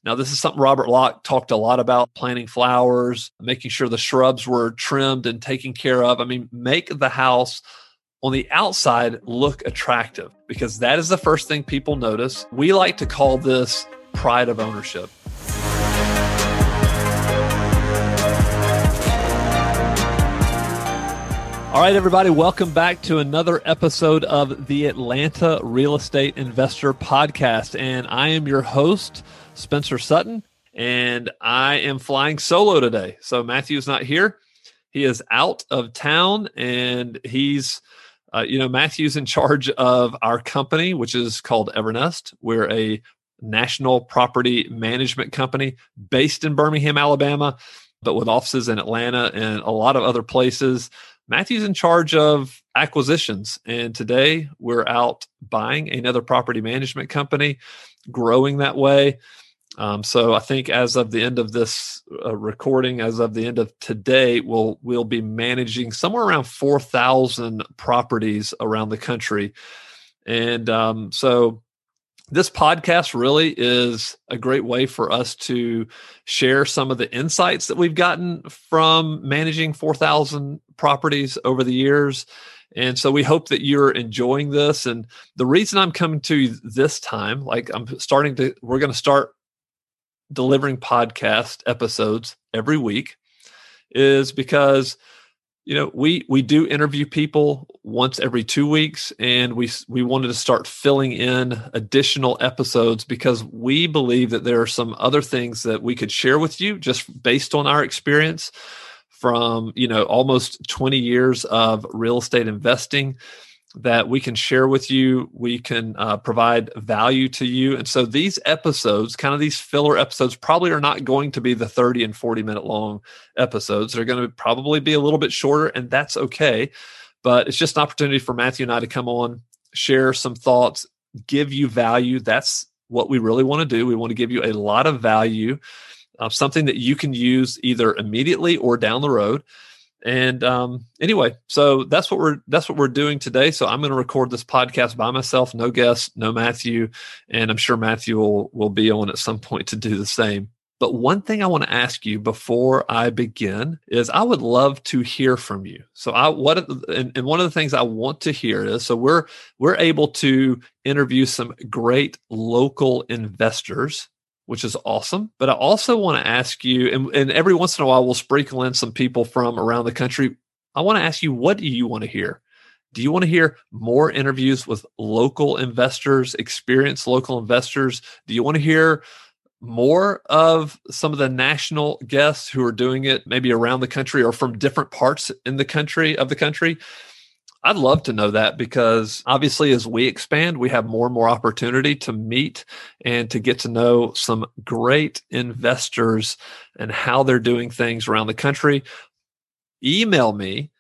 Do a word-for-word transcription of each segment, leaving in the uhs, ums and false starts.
Now, this is something Robert Locke talked a lot about, planting flowers, making sure the shrubs were trimmed and taken care of. I mean, make the house on the outside look attractive, because that is the first thing people notice. We like to call this pride of ownership. All right, everybody, welcome back to another episode of the Atlanta Real Estate Investor Podcast. And I am your host, Spencer Sutton, and I am flying solo today. So Matthew's not here. He is out of town, and he's, uh, you know, Matthew's in charge of our company, which is called Evernest. We're a national property management company based in Birmingham, Alabama, but with offices in Atlanta and a lot of other places. Matthew's in charge of acquisitions, and today we're out buying another property management company, growing that way. Um, so I think as of the end of this uh, recording, as of the end of today, we'll we'll be managing somewhere around four thousand properties around the country. And um, so this podcast really is a great way for us to share some of the insights that we've gotten from managing four thousand properties over the years. And so we hope that you're enjoying this. And the reason I'm coming to you this time, like I'm starting to, we're going to start delivering podcast episodes every week, is because You know, we we do interview people once every two weeks, and we we wanted to start filling in additional episodes because we believe that there are some other things that we could share with you just based on our experience from, you know, almost twenty years of real estate investing that we can share with you. We can uh, provide value to you. And so these episodes, kind of these filler episodes, probably are not going to be the thirty and forty minute long episodes. They're going to probably be a little bit shorter, and that's okay. But it's just an opportunity for Matthew and I to come on, share some thoughts, give you value. That's what we really want to do. We want to give you a lot of value, uh, something that you can use either immediately or down the road. And um, anyway, so that's what we're that's what we're doing today. So I'm going to record this podcast by myself, no guest, no Matthew, and I'm sure Matthew will will be on at some point to do the same. But one thing I want to ask you before I begin is I would love to hear from you. So I what and, and one of the things I want to hear is so we're we're able to interview some great local investors, which is awesome. But I also want to ask you, and, and every once in a while, we'll sprinkle in some people from around the country. I want to ask you, what do you want to hear? Do you want to hear more interviews with local investors, experienced local investors? Do you want to hear more of some of the national guests who are doing it maybe around the country or from different parts in the country of the country? I'd love to know that, because obviously as we expand, we have more and more opportunity to meet and to get to know some great investors and how they're doing things around the country. Email me,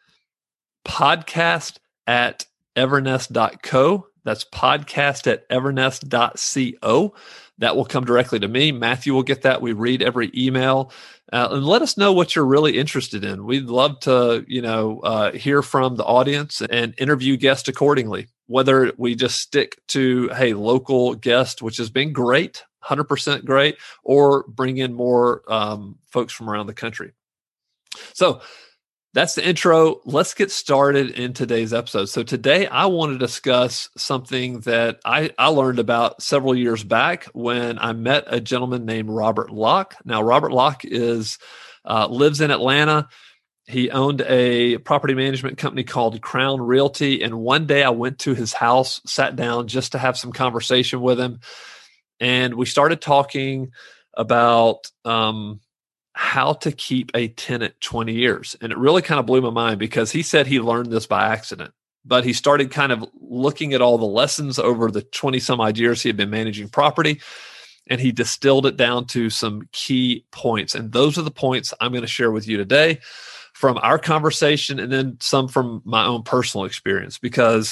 podcast at evernest dot co. That's podcast at evernest dot co. That will come directly to me. Matthew will get that. We read every email. Uh, and let us know what you're really interested in. We'd love to, you know, uh, hear from the audience and interview guests accordingly. Whether we just stick to, hey, local guest, which has been great, one hundred percent great, or bring in more um, folks from around the country. So that's the intro. Let's get started in today's episode. So today I want to discuss something that I, I learned about several years back when I met a gentleman named Robert Locke. Now, Robert Locke is uh, lives in Atlanta. He owned a property management company called Crown Realty. And one day I went to his house, sat down just to have some conversation with him. And we started talking about um, how to keep a tenant twenty years. And it really kind of blew my mind, because he said he learned this by accident, but he started kind of looking at all the lessons over the twenty some odd years he had been managing property, and he distilled it down to some key points. And those are the points I'm going to share with you today from our conversation, and then some from my own personal experience, because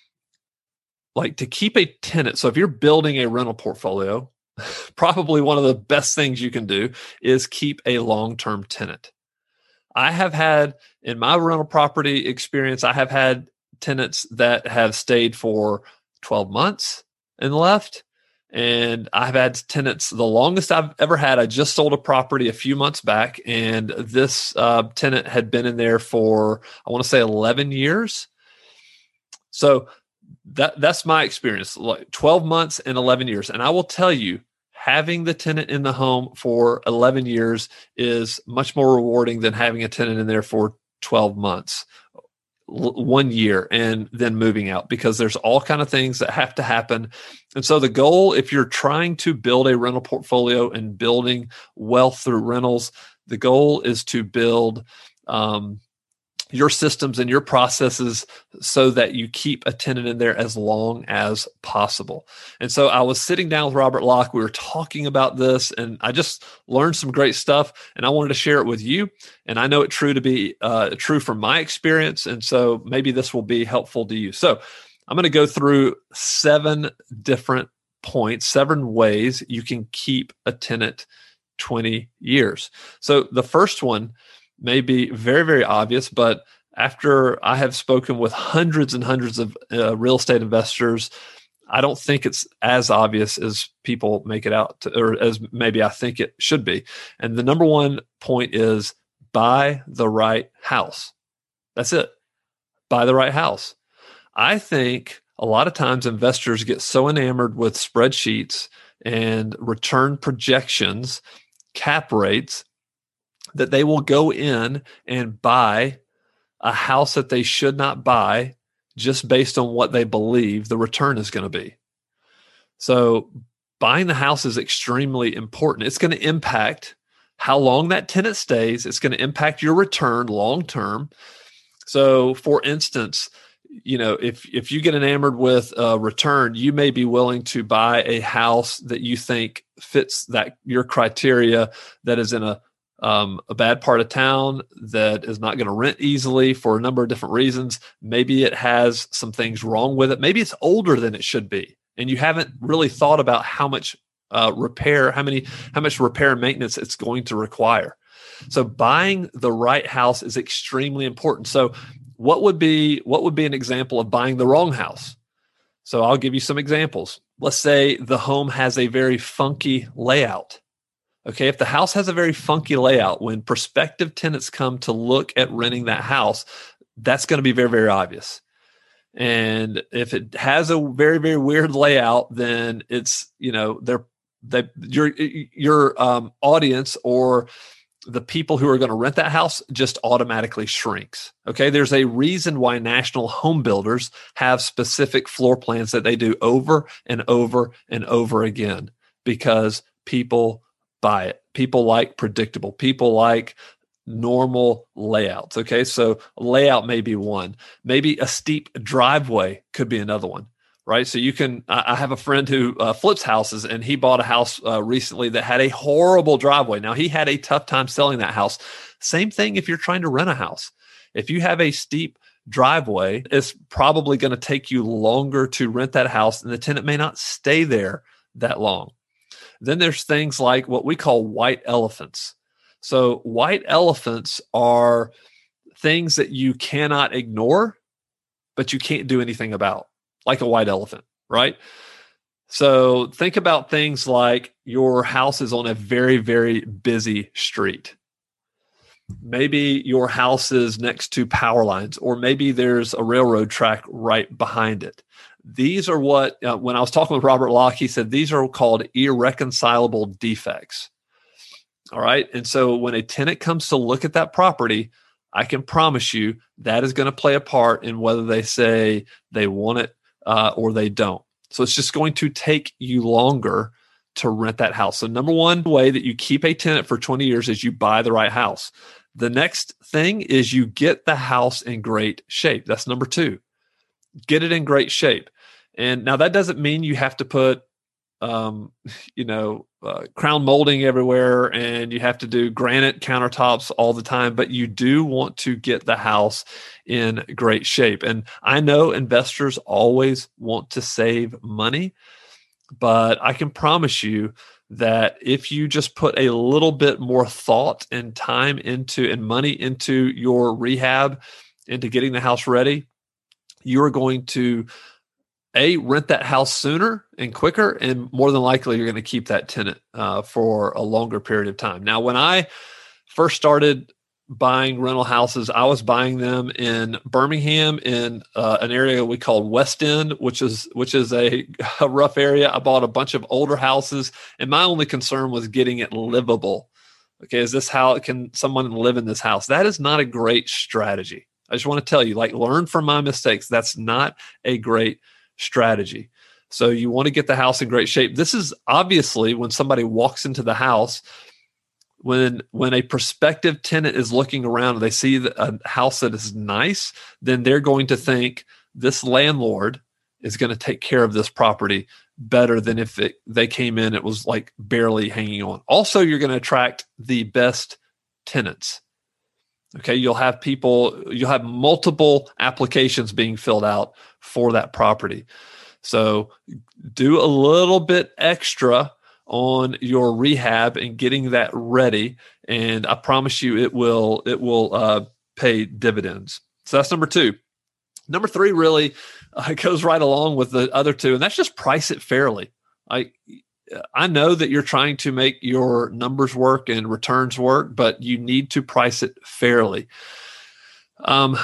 like to keep a tenant. So if you're building a rental portfolio, probably one of the best things you can do is keep a long-term tenant. I have had, in my rental property experience, I have had tenants that have stayed for twelve months and left. And I've had tenants, the longest I've ever had. I just sold a property a few months back, and this uh, tenant had been in there for, I want to say eleven years. So that that's my experience, like twelve months and eleven years. And I will tell you, having the tenant in the home for eleven years is much more rewarding than having a tenant in there for twelve months, one year, and then moving out, because there's all kind of things that have to happen. And so the goal, if you're trying to build a rental portfolio and building wealth through rentals, the goal is to build um, your systems and your processes so that you keep a tenant in there as long as possible. And so I was sitting down with Robert Locke. We were talking about this, and I just learned some great stuff, and I wanted to share it with you. And I know it true to be uh, true from my experience. And so maybe this will be helpful to you. So I'm going to go through seven different points, seven ways you can keep a tenant twenty years. So the first one may be very, very obvious, but after I have spoken with hundreds and hundreds of uh, real estate investors, I don't think it's as obvious as people make it out to, or as maybe I think it should be. And the number one point is buy the right house. That's it. Buy the right house. I think a lot of times investors get so enamored with spreadsheets and return projections, cap rates, that they will go in and buy a house that they should not buy just based on what they believe the return is going to be. So buying the house is extremely important. It's going to impact how long that tenant stays. It's going to impact your return long-term. So for instance, you know, if, if you get enamored with a return, you may be willing to buy a house that you think fits that your criteria, that is in a Um, a bad part of town, that is not going to rent easily for a number of different reasons. Maybe it has some things wrong with it. Maybe it's older than it should be, and you haven't really thought about how much uh, repair, how many, how much repair and maintenance it's going to require. So buying the right house is extremely important. So what would be what would be an example of buying the wrong house? So I'll give you some examples. Let's say the home has a very funky layout. Okay, if the house has a very funky layout, when prospective tenants come to look at renting that house, that's going to be very, very obvious. And if it has a very, very weird layout, then it's, you know, they're, they, your, your um, audience or the people who are going to rent that house just automatically shrinks. Okay, there's a reason why national home builders have specific floor plans that they do over and over and over again, because people buy it. People like predictable. People like normal layouts. Okay, so layout may be one. Maybe a steep driveway could be another one, right? So you can, I have a friend who uh, flips houses, and he bought a house uh, recently that had a horrible driveway. Now, he had a tough time selling that house. Same thing if you're trying to rent a house. If you have a steep driveway, it's probably going to take you longer to rent that house, and the tenant may not stay there that long. Then there's things like what we call white elephants. So white elephants are things that you cannot ignore, but you can't do anything about, like a white elephant, right? So think about things like your house is on a very, very busy street. Maybe your house is next to power lines, or maybe there's a railroad track right behind it. These are what, uh, when I was talking with Robert Locke, he said these are called irreconcilable defects. All right. And so when a tenant comes to look at that property, I can promise you that is going to play a part in whether they say they want it uh, or they don't. So it's just going to take you longer to rent that house. So number one way that you keep a tenant for twenty years is you buy the right house. The next thing is you get the house in great shape. That's number two. Get it in great shape. And now that doesn't mean you have to put, um, you know, uh, crown molding everywhere and you have to do granite countertops all the time, but you do want to get the house in great shape. And I know investors always want to save money, but I can promise you that if you just put a little bit more thought and time into and money into your rehab, into getting the house ready, you are going to A, rent that house sooner and quicker, and more than likely you're going to keep that tenant uh, for a longer period of time. Now, when I first started buying rental houses, I was buying them in Birmingham in uh, an area we call West End, which is which is a, a rough area. I bought a bunch of older houses, and my only concern was getting it livable. Okay, is this how can someone live in this house? That is not a great strategy. I just want to tell you, like, learn from my mistakes. That's not a great strategy. So you want to get the house in great shape. This is obviously when somebody walks into the house, when when a prospective tenant is looking around and they see a house that is nice, then they're going to think this landlord is going to take care of this property better than if it, they came in, it was like barely hanging on. Also, you're going to attract the best tenants. Okay, you'll have people, you'll have multiple applications being filled out for that property. So do a little bit extra on your rehab and getting that ready, and I promise you it will it will uh, pay dividends. So that's number two. Number three really uh, goes right along with the other two, and that's just price it fairly. I I know that you're trying to make your numbers work and returns work, but you need to price it fairly. Um,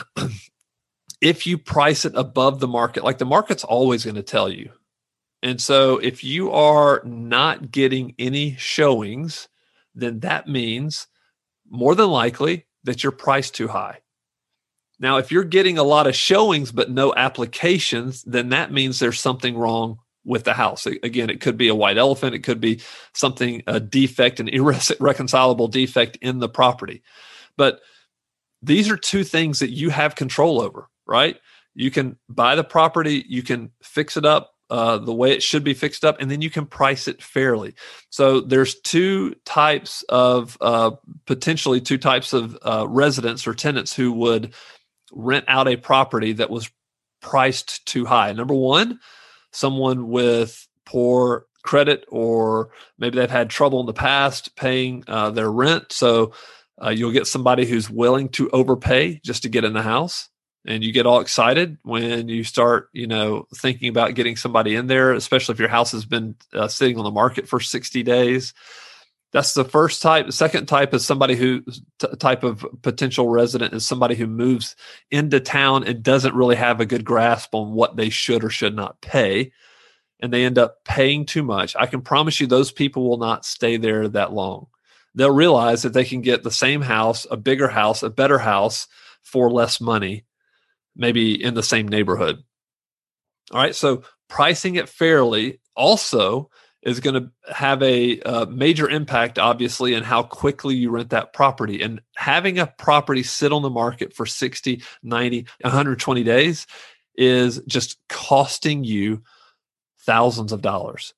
if you price it above the market, like the market's always going to tell you. And so if you are not getting any showings, then that means more than likely that you're priced too high. Now, if you're getting a lot of showings but no applications, then that means there's something wrong with the house. Again, it could be a white elephant. It could be something, a defect, an irreconcilable defect in the property. But these are two things that you have control over, right? You can buy the property, you can fix it up uh, the way it should be fixed up, and then you can price it fairly. So there's two types of, uh, potentially two types of uh, residents or tenants who would rent out a property that was priced too high. Number one, someone with poor credit, or maybe they've had trouble in the past paying uh, their rent. So uh, you'll get somebody who's willing to overpay just to get in the house. And you get all excited when you start, you know, thinking about getting somebody in there, especially if your house has been uh, sitting on the market for sixty days. That's the first type. The second type is somebody who t- type of potential resident is somebody who moves into town and doesn't really have a good grasp on what they should or should not pay, and they end up paying too much. I can promise you those people will not stay there that long. They'll realize that they can get the same house, a bigger house, a better house for less money, maybe in the same neighborhood. All right, so pricing it fairly also is going to have a uh, major impact, obviously, in how quickly you rent that property. And having a property sit on the market for sixty, ninety, one hundred twenty days is just costing you thousands of dollars.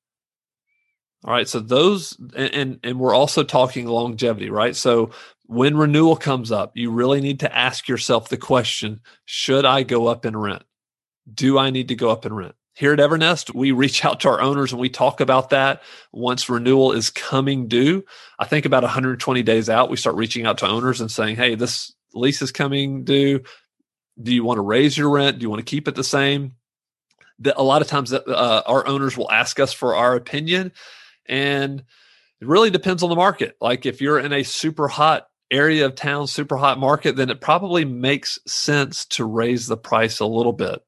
All right, so those, and, and, and we're also talking longevity, right? So when renewal comes up, you really need to ask yourself the question, should I go up in rent? Do I need to go up in rent? Here at Evernest, we reach out to our owners and we talk about that once renewal is coming due. I think about one hundred twenty days out, we start reaching out to owners and saying, hey, this lease is coming due. Do you want to raise your rent? Do you want to keep it the same? The, a lot of times uh, our owners will ask us for our opinion, and it really depends on the market. Like if you're in a super hot area of town, super hot market, then it probably makes sense to raise the price a little bit.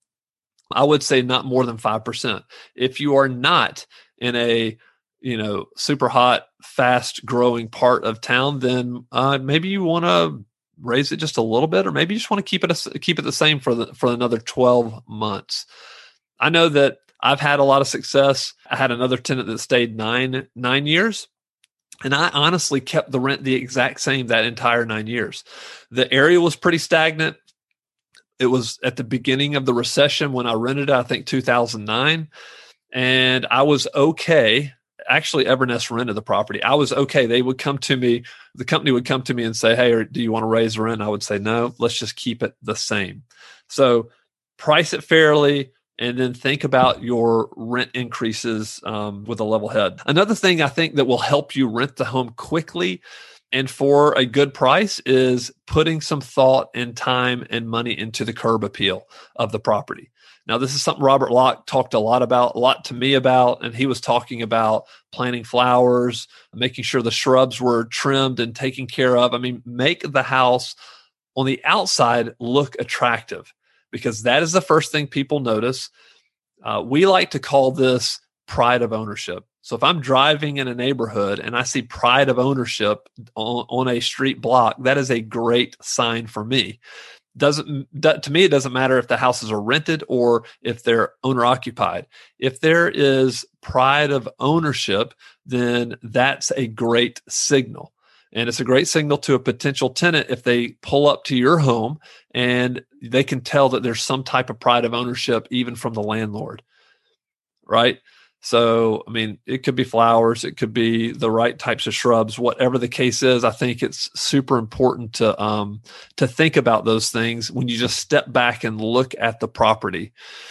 I would say not more than five percent. If you are not in a, you know, super hot, fast growing part of town, then uh, maybe you want to raise it just a little bit, or maybe you just want to keep it, a, keep it the same for the, for another twelve months. I know that I've had a lot of success. I had another tenant that stayed nine, nine years. And I honestly kept the rent the exact same that entire nine years. The area was pretty stagnant. It was at the beginning of the recession when I rented it, I think two thousand nine. And I was okay. Actually, Evernest rented the property. I was okay. They would come to me, the company would come to me and say, hey, do you want to raise the rent? I would say, no, let's just keep it the same. So price it fairly, and then think about your rent increases um, with a level head. Another thing I think that will help you rent the home quickly and for a good price is putting some thought and time and money into the curb appeal of the property. Now, this is something Robert Locke talked a lot about, a lot to me about, and he was talking about planting flowers, making sure the shrubs were trimmed and taken care of. I mean, make the house on the outside look attractive, because that is the first thing people notice. Uh, we like to call this pride of ownership. So if I'm driving in a neighborhood and I see pride of ownership on, on a street block, that is a great sign for me. Doesn't to me, it doesn't matter if the houses are rented or if they're owner occupied. If there is pride of ownership, then that's a great signal. And it's a great signal to a potential tenant if they pull up to your home and they can tell that there's some type of pride of ownership, even from the landlord, right? So, I mean, it could be flowers, it could be the right types of shrubs, whatever the case is. I think it's super important to um, to think about those things when you just step back and look at the property.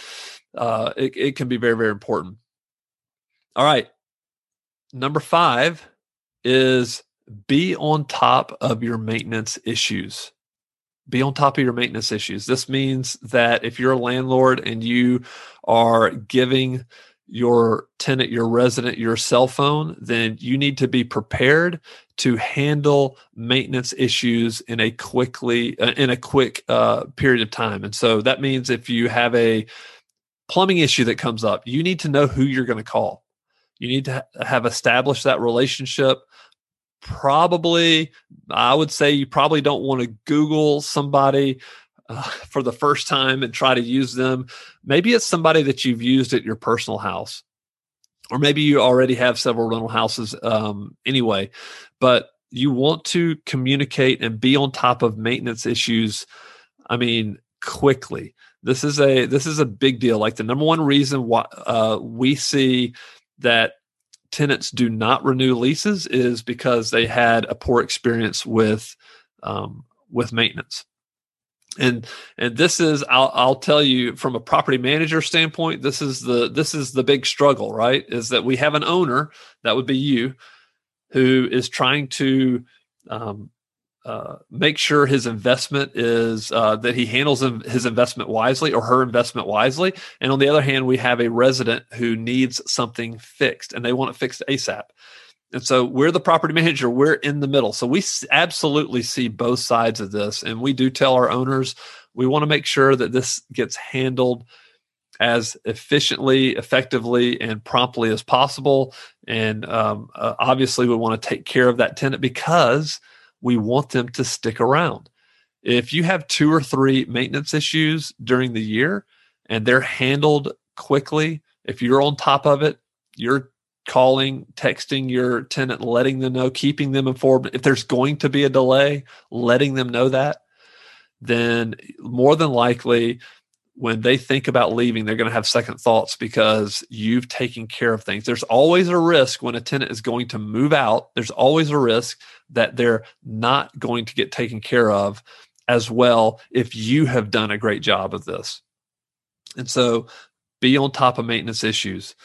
Uh, it, it can be very, very important. All right. Number five is be on top of your maintenance issues. Be on top of your maintenance issues. This means that if you're a landlord and you are giving your tenant, your resident, your cell phone, then you need to be prepared to handle maintenance issues in a quickly uh, in a quick uh, period of time. And so that means if you have a plumbing issue that comes up, you need to know who you're going to call. You need to ha- have established that relationship. Probably, I would say you probably don't want to Google somebody Uh, for the first time and try to use them. Maybe it's somebody that you've used at your personal house, or maybe you already have several rental houses um, anyway, but you want to communicate and be on top of maintenance issues. I mean, quickly. This is a, this is a big deal. Like the number one reason why uh, we see that tenants do not renew leases is because they had a poor experience with, um, with maintenance. And and this is I'll I'll tell you from a property manager standpoint, this is the this is the big struggle, right? Is that we have an owner, that would be you, who is trying to um, uh, make sure his investment is uh, that he handles his investment wisely, or her investment wisely. And on the other hand, we have a resident who needs something fixed and they want it fixed ASAP. And so we're the property manager, we're in the middle. So we absolutely see both sides of this. And we do tell our owners, we want to make sure that this gets handled as efficiently, effectively, and promptly as possible. And um, uh, obviously we want to take care of that tenant because we want them to stick around. If you have two or three maintenance issues during the year and they're handled quickly, if you're on top of it, you're calling, texting your tenant, letting them know, keeping them informed. If there's going to be a delay, letting them know that, then more than likely when they think about leaving, they're going to have second thoughts because you've taken care of things. There's always a risk when a tenant is going to move out. There's always a risk that they're not going to get taken care of as well if you have done a great job of this. And so be on top of maintenance issues.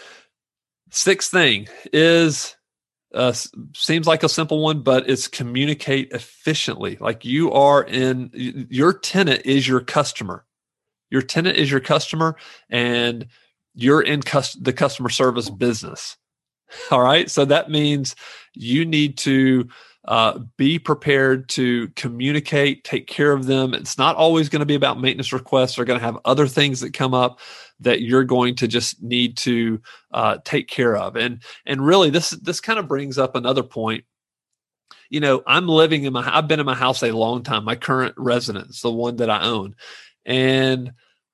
Sixth thing is, uh, seems like a simple one, but it's communicate efficiently. Like you are in, your tenant is your customer. Your tenant is your customer and you're in cus- the customer service business. All right. So that means you need to uh, be prepared to communicate, take care of them. It's not always going to be about maintenance requests. They're going to have other things that come up that you're going to just need to uh, take care of. And and really, this this kind of brings up another point. You know, I'm living in my, I've been in my house a long time. My current residence, the one that I own, and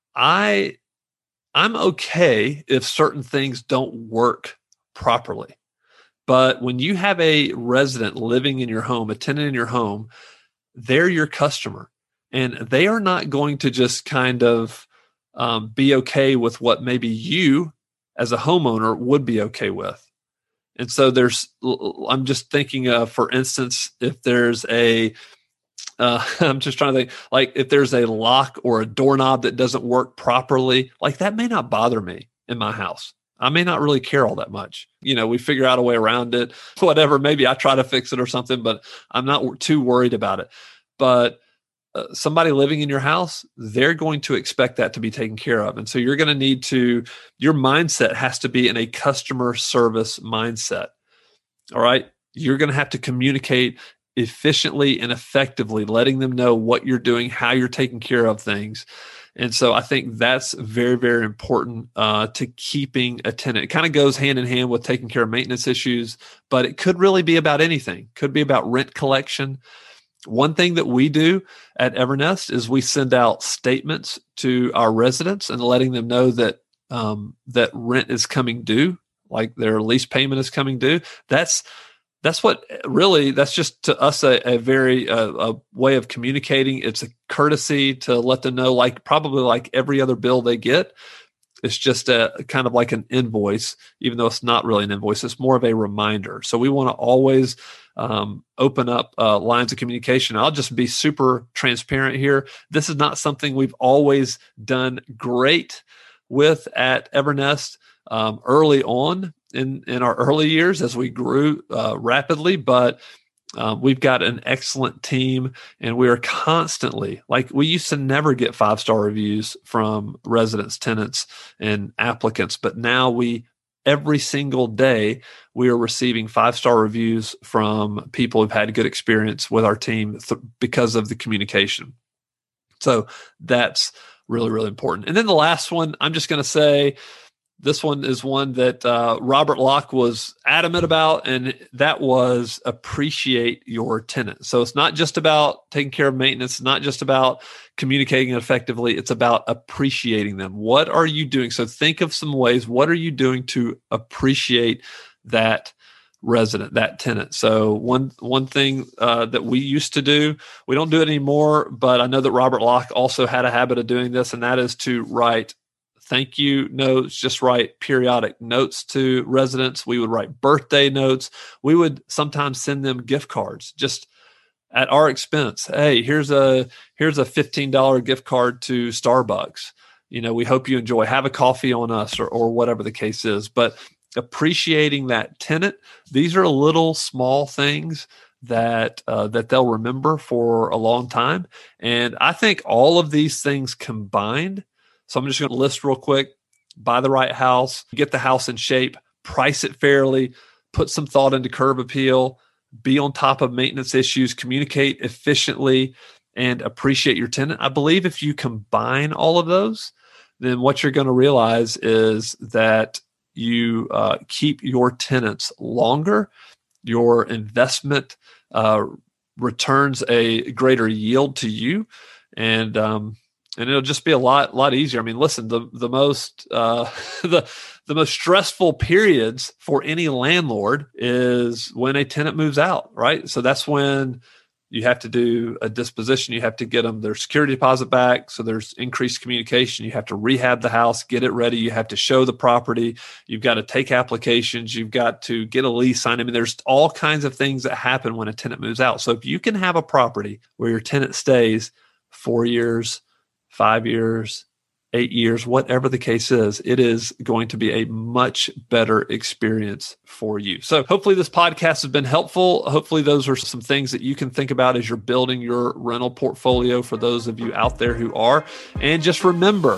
I I'm okay if certain things don't work properly. But when you have a resident living in your home, a tenant in your home, they're your customer, and they are not going to just kind of um, be okay with what maybe you as a homeowner would be okay with. And so there's, I'm just thinking of, for instance, if there's a, uh, I'm just trying to think, like if there's a lock or a doorknob that doesn't work properly, like that may not bother me in my house. I may not really care all that much. You know, we figure out a way around it, whatever. Maybe I try to fix it or something, but I'm not too worried about it. But uh, somebody living in your house, they're going to expect that to be taken care of. And so you're going to need to, your mindset has to be in a customer service mindset. All right. You're going to have to communicate efficiently and effectively, letting them know what you're doing, how you're taking care of things. And so I think that's very, very important uh, to keeping a tenant. It kind of goes hand in hand with taking care of maintenance issues, but it could really be about anything. Could be about rent collection. One thing that we do at Evernest is we send out statements to our residents and letting them know that um, that rent is coming due, like their lease payment is coming due. That's That's what really, that's just to us a, a very uh, a way of communicating. It's a courtesy to let them know, like probably like every other bill they get. It's just a kind of like an invoice, even though it's not really an invoice. It's more of a reminder. So we want to always um, open up uh, lines of communication. I'll just be super transparent here. This is not something we've always done great with at Evernest um, early on. In, in our early years as we grew uh, rapidly, but um, we've got an excellent team, and we are constantly, like we used to never get five-star reviews from residents, tenants, and applicants, but now we, every single day, we are receiving five-star reviews from people who've had a good experience with our team th- because of the communication. So that's really, really important. And then the last one, I'm just going to say, this one is one that uh, Robert Locke was adamant about, and that was appreciate your tenant. So it's not just about taking care of maintenance, not just about communicating effectively. It's about appreciating them. What are you doing? So think of some ways. What are you doing to appreciate that resident, that tenant? So one one thing uh, that we used to do, we don't do it anymore, but I know that Robert Locke also had a habit of doing this, and that is to write thank you notes, just write periodic notes to residents. We would write birthday notes. We would sometimes send them gift cards just at our expense. Hey, here's a here's a fifteen dollars gift card to Starbucks. You know, we hope you enjoy. Have a coffee on us, or or whatever the case is. But appreciating that tenant, these are little small things that uh, that they'll remember for a long time. And I think all of these things combined. So I'm just going to list real quick: buy the right house, get the house in shape, price it fairly, put some thought into curb appeal, be on top of maintenance issues, communicate efficiently, and appreciate your tenant. I believe if you combine all of those, then what you're going to realize is that you uh, keep your tenants longer, your investment uh, returns a greater yield to you, and um, and it'll just be a lot lot easier. I mean, listen, the the most uh, the the most stressful periods for any landlord is when a tenant moves out, right? So that's when you have to do a disposition. You have to get them their security deposit back. So there's increased communication. You have to rehab the house, get it ready. You have to show the property. You've got to take applications. You've got to get a lease signed. I mean, there's all kinds of things that happen when a tenant moves out. So if you can have a property where your tenant stays four years, five years, eight years, whatever the case is, it is going to be a much better experience for you. So hopefully this podcast has been helpful. Hopefully those are some things that you can think about as you're building your rental portfolio for those of you out there who are. And just remember,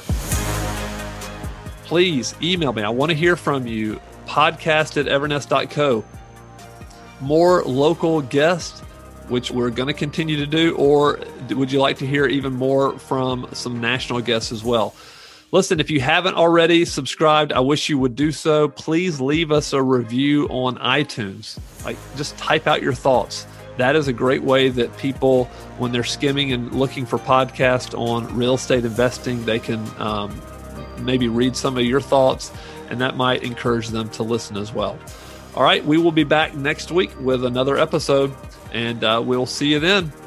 please email me. I want to hear from you. Podcast at evernest dot co. More local guests, which we're going to continue to do, or would you like to hear even more from some national guests as well? Listen, if you haven't already subscribed, I wish you would do so. Please leave us a review on iTunes. Like, just type out your thoughts. That is a great way that people, when they're skimming and looking for podcasts on real estate investing, they can um, maybe read some of your thoughts, and that might encourage them to listen as well. All right, we will be back next week with another episode, and uh, we'll see you then.